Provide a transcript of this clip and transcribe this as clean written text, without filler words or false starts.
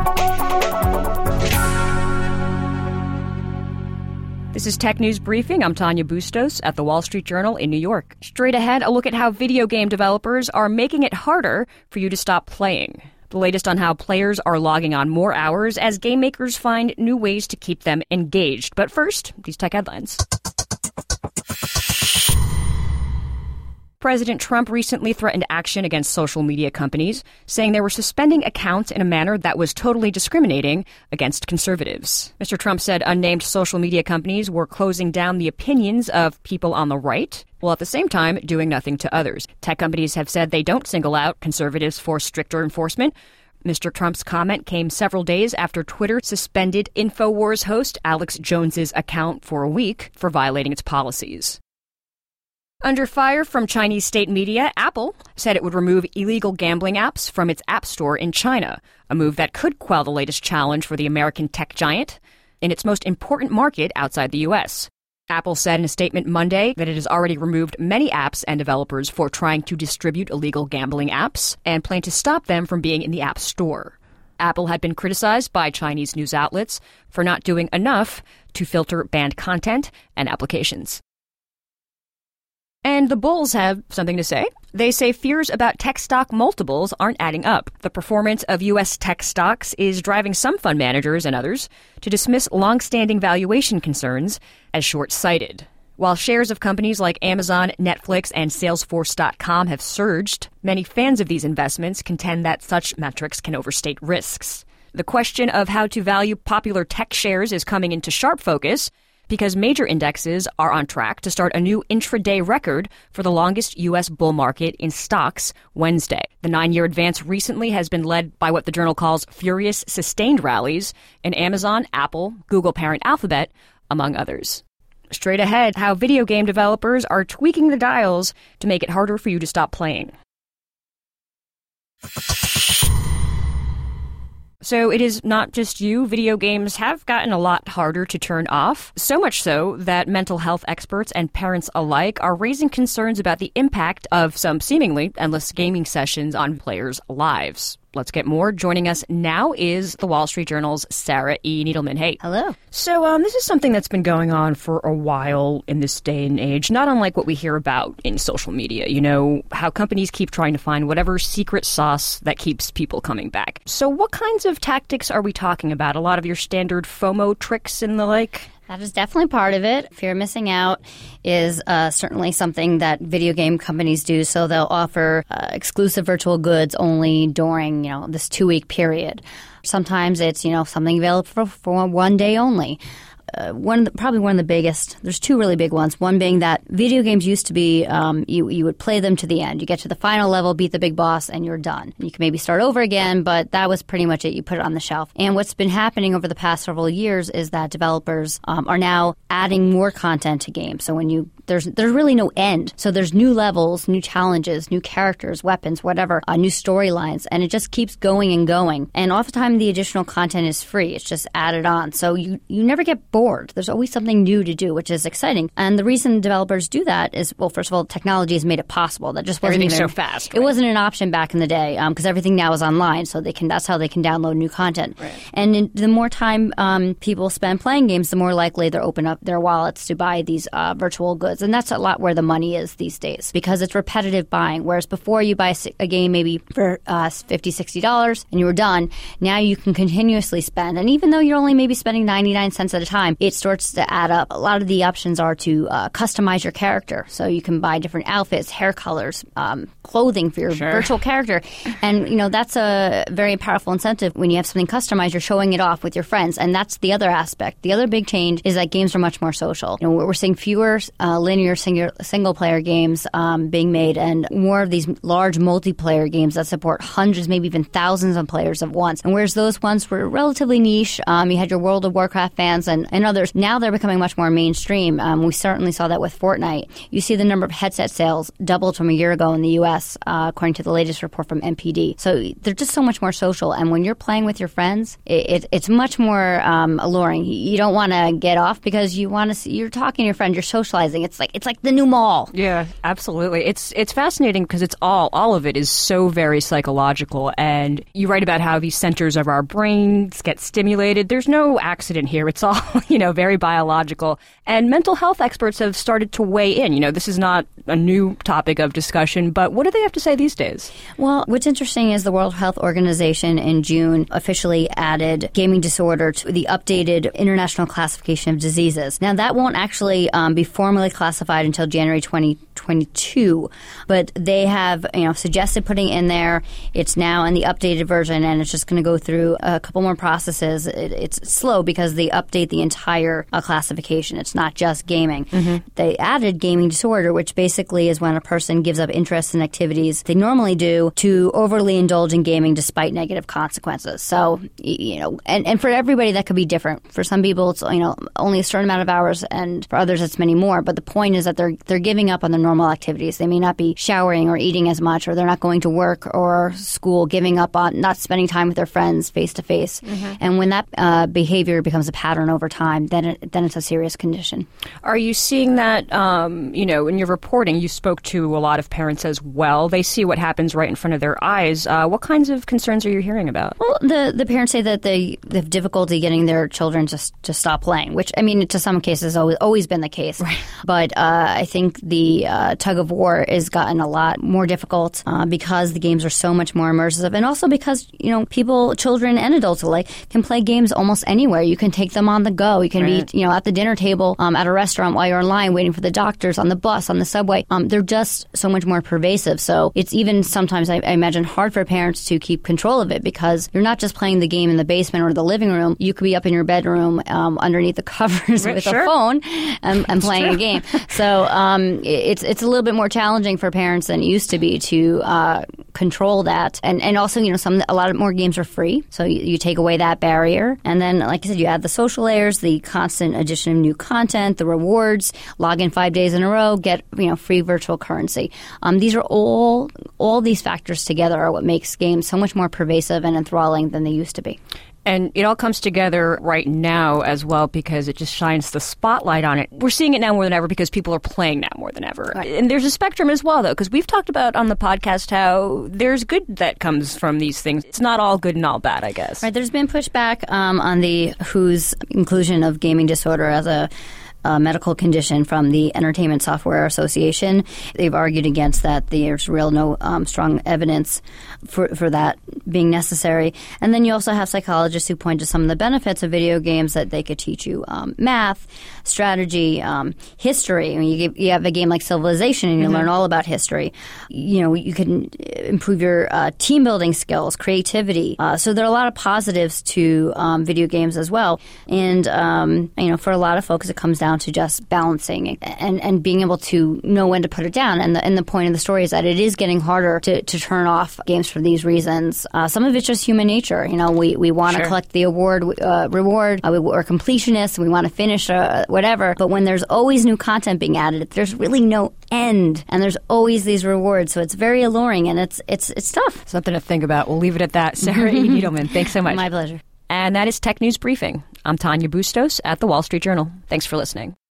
This is Tech News Briefing. I'm Tanya Bustos at The Wall Street Journal in New York. Straight ahead, a look at how video game developers are making it harder for you to stop playing. The latest on how players are logging on more hours as game makers find new ways to keep them engaged. But first, these tech headlines. President Trump recently threatened action against social media companies, saying they were suspending accounts in a manner that was totally discriminating against conservatives. Mr. Trump said unnamed social media companies were closing down the opinions of people on the right, while at the same time doing nothing to others. Tech companies have said they don't single out conservatives for stricter enforcement. Mr. Trump's comment came several days after Twitter suspended InfoWars host Alex Jones's account for a week for violating its policies. Under fire from Chinese state media, Apple said it would remove illegal gambling apps from its app store in China, a move that could quell the latest challenge for the American tech giant in its most important market outside the U.S. Apple said in a statement Monday that it has already removed many apps and developers for trying to distribute illegal gambling apps and plan to stop them from being in the App Store. Apple had been criticized by Chinese news outlets for not doing enough to filter banned content and applications. And the bulls have something to say. They say fears about tech stock multiples aren't adding up. The performance of U.S. tech stocks is driving some fund managers and others to dismiss long-standing valuation concerns as short-sighted. While shares of companies like Amazon, Netflix, and Salesforce.com have surged, many fans of these investments contend that such metrics can overstate risks. The question of how to value popular tech shares is coming into sharp focus because major indexes are on track to start a new intraday record for the longest U.S. bull market in stocks Wednesday. The 9-year advance recently has been led by what the journal calls furious, sustained rallies in Amazon, Apple, Google parent Alphabet, among others. Straight ahead, how video game developers are tweaking the dials to make it harder for you to stop playing. So it is not just you. Video games have gotten a lot harder to turn off, so much so that mental health experts and parents alike are raising concerns about the impact of some seemingly endless gaming sessions on players' lives. Let's get more. Joining us now is The Wall Street Journal's Sarah E. Needleman. Hey. Hello. So this is something that's been going on for a while in this day and age, not unlike what we hear about in social media. You know, how companies keep trying to find whatever secret sauce that keeps people coming back. So what kinds of tactics are we talking about? A lot of your standard FOMO tricks and the like? That is definitely part of it. Fear of missing out is certainly something that video game companies do. So they'll offer exclusive virtual goods only during, this 2-week period. Sometimes it's, something available for one day only. Probably one of the biggest, there's two really big ones. One being that video games used to be, you would play them to the end. You get to the final level, beat the big boss, and you're done. You can maybe start over again, but that was pretty much it. You put it on the shelf. And what's been happening over the past several years is that developers are now adding more content to games. So there's really no end. So there's new levels, new challenges, new characters, weapons, whatever, new storylines, and it just keeps going and going. And oftentimes the additional content is free. It's just added on. So you never get bored. There's always something new to do, which is exciting. And the reason developers do that is, well, first of all, technology has made it possible. That just wasn't so fast. Right? It wasn't an option back in the day because everything now is online, so that's how they can download new content. Right. And the more time people spend playing games, the more likely they'll open up their wallets to buy these virtual goods. And that's a lot where the money is these days because it's repetitive buying. Whereas before you buy a game maybe for $50, $60 and you were done, now you can continuously spend. And even though you're only maybe spending 99 cents at a time, it starts to add up. A lot of the options are to customize your character. So you can buy different outfits, hair colors, clothing for your virtual character. And, that's a very powerful incentive. When you have something customized, you're showing it off with your friends. And that's the other aspect. The other big change is that games are much more social. We're seeing fewer linear single-player games being made and more of these large multiplayer games that support hundreds, maybe even thousands of players at once. And whereas those ones were relatively niche, you had your World of Warcraft fans and others, now they're becoming much more mainstream. We certainly saw that with Fortnite. You see the number of headset sales doubled from a year ago in the U.S., according to the latest report from NPD. So they're just so much more social. And when you're playing with your friends, it's much more alluring. You don't want to get off because you want to see, you're talking to your friend, you're socializing. It's like the new mall. Yeah, absolutely. It's fascinating because it's all of it is so very psychological. And you write about how these centers of our brains get stimulated. There's no accident here. It's all, very biological. And mental health experts have started to weigh in. This is not a new topic of discussion, but what do they have to say these days? Well, what's interesting is the World Health Organization in June officially added gaming disorder to the updated International Classification of Diseases. Now, that won't actually be formally classified until January 2022, but they have suggested putting it in there. It's now in the updated version, and it's just going to go through a couple more processes. It's slow because they update the entire classification. It's not just gaming. Mm-hmm. They added gaming disorder, which basically is when a person gives up interest in activities they normally do to overly indulge in gaming despite negative consequences. So, and for everybody that could be different. For some people, it's only a certain amount of hours, and for others, it's many more. But the point is that they're giving up on their normal activities. They may not be showering or eating as much, or they're not going to work or school, giving up on not spending time with their friends face to face. And when that behavior becomes a pattern over time, then it's a serious condition. Are you seeing that, in your reporting, you spoke to a lot of parents as well. They see what happens right in front of their eyes. What kinds of concerns are you hearing about? Well, the parents say that they have difficulty getting their children to stop playing, which, to some cases, has always been the case. Right. But I think the tug of war has gotten a lot more difficult because the games are so much more immersive, and also because, people, children and adults alike, can play games almost anywhere. You can take them on the go. You can be, at the dinner table, at a restaurant while you're in line waiting for the doctors, on the bus, on the subway. They're just so much more pervasive. So it's even sometimes, I imagine, hard for parents to keep control of it because you're not just playing the game in the basement or the living room. You could be up in your bedroom underneath the covers with a phone and playing a game. So it's a little bit more challenging for parents than it used to be to control that. And also, a lot of more games are free. So you take away that barrier. And then, like I said, you add the social layers, the constant addition of new content, the rewards, log in 5 days in a row, get free virtual currency. These are all these factors together are what makes games so much more pervasive and enthralling than they used to be. And it all comes together right now as well because it just shines the spotlight on it. We're seeing it now more than ever because people are playing now more than ever. Right. And there's a spectrum as well, though, because we've talked about on the podcast how there's good that comes from these things. It's not all good and all bad, I guess. Right. There's been pushback on the WHO's inclusion of gaming disorder as a medical condition from the Entertainment Software Association. They've argued against that. There's no strong evidence for that being necessary. And then you also have psychologists who point to some of the benefits of video games, that they could teach you math, strategy, history. You have a game like Civilization and you learn all about history. You can improve your team building skills, creativity. So there are a lot of positives to video games as well. And, for a lot of folks, it comes down to just balancing and being able to know when to put it down. And the point of the story is that it is getting harder to turn off games for these reasons. Some of it's just human nature. We want to collect the reward. We're completionists. We want to finish whatever. But when there's always new content being added, there's really no end. And there's always these rewards. So it's very alluring, and it's tough. Something to think about. We'll leave it at that. Sarah E. Needleman, thanks so much. My pleasure. And that is Tech News Briefing. I'm Tanya Bustos at The Wall Street Journal. Thanks for listening.